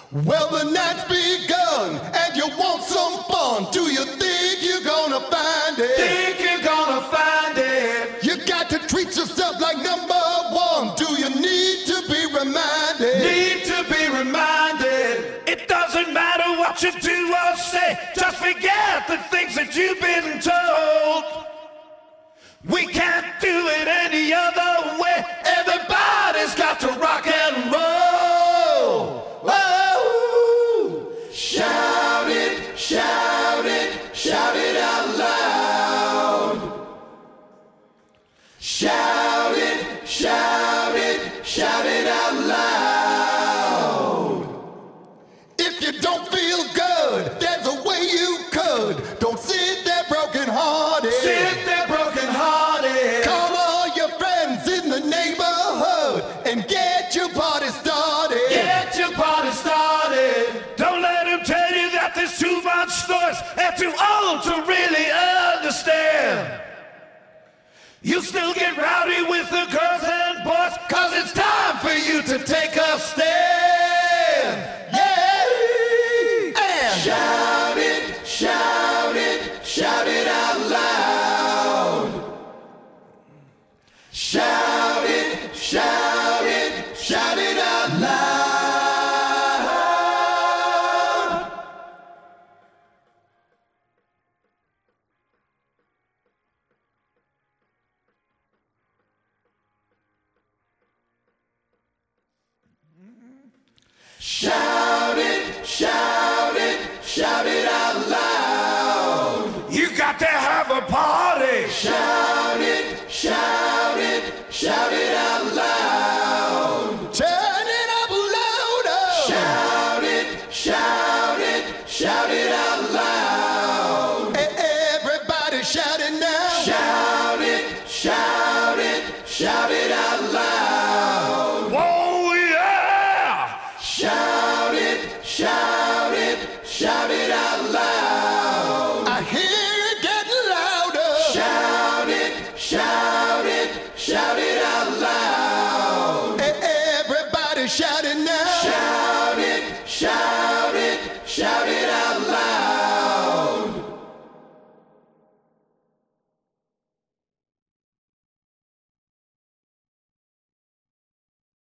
Well, the night's begun and you want some fun. Do you think you're gonna find it? Think you're gonna find it? You got to treat yourself like number one. Do you need to be reminded? Need to be reminded. It doesn't matter what you do or say. Just forget the things that you've been told. We can't do it any other way. Everybody's got to rock and roll. Oh, shout it, shout it, shout it out loud. Shout it, shout it, shout it out loud. If you don't feel good, there's a way you could. Don't sit there broken hearted. Sit there broken hearted. Call all your friends in the neighborhood and get your party started. Get your party started. Don't let them tell you that there's too much noise and too old to really understand. You still get rowdy with the girls and boys, 'cause it's time for you to take a stand. Yeah! And shout it, shout it, shout it out loud. Shout it, shout it, shout it out loud. Shout it, shout it, shout it out loud. You got to have a party. Shout it, shout it, shout it out loud. Turn it up louder. Shout it, shout it, shout it out loud. Everybody shouting now. Shout it, shout it, shout it out loud. Oh yeah! Shout it, shout it, shout it out loud. I hear it getting louder. Shout it, shout it, shout it out loud. Everybody shouting now. Shout it, shout it, shout it out